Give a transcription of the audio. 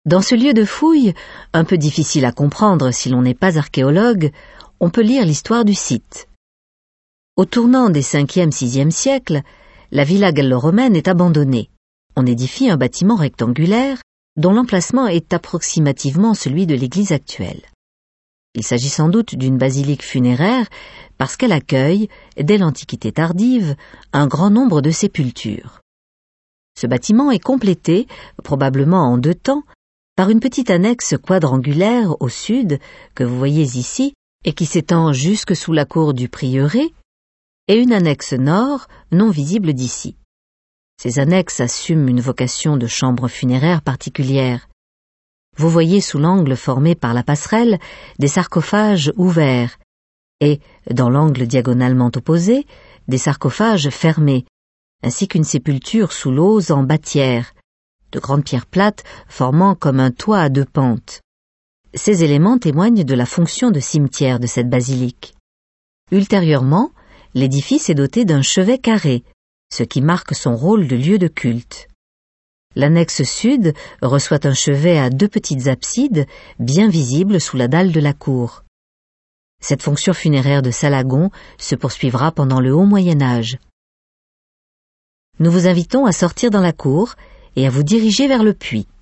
Dans ce lieu de fouille, un peu difficile à comprendre si l'on n'est pas archéologue, on peut lire l'histoire du site. Au tournant des 5e, 6e siècles, la villa gallo-romaine est abandonnée. On édifie un bâtiment rectangulaire dont l'emplacement est approximativement celui de l'église actuelle. Il s'agit sans doute d'une basilique funéraire parce qu'elle accueille, dès l'Antiquité tardive, un grand nombre de sépultures. Ce bâtiment est complété, probablement en 2 temps, par une petite annexe quadrangulaire au sud, que vous voyez ici, et qui s'étend jusque sous la cour du prieuré, et une annexe nord, non visible d'ici. Ces annexes assument une vocation de chambre funéraire particulière. Vous voyez sous l'angle formé par la passerelle des sarcophages ouverts, et, dans l'angle diagonalement opposé, des sarcophages fermés, ainsi qu'une sépulture sous l'ose en bâtière, de grandes pierres plates formant comme un toit à 2 pentes. Ces éléments témoignent de la fonction de cimetière de cette basilique. Ultérieurement, l'édifice est doté d'un chevet carré, ce qui marque son rôle de lieu de culte. L'annexe sud reçoit un chevet à 2 petites absides, bien visibles sous la dalle de la cour. Cette fonction funéraire de Salagon se poursuivra pendant le Haut Moyen Âge. Nous vous invitons à sortir dans la cour et à vous diriger vers le puits.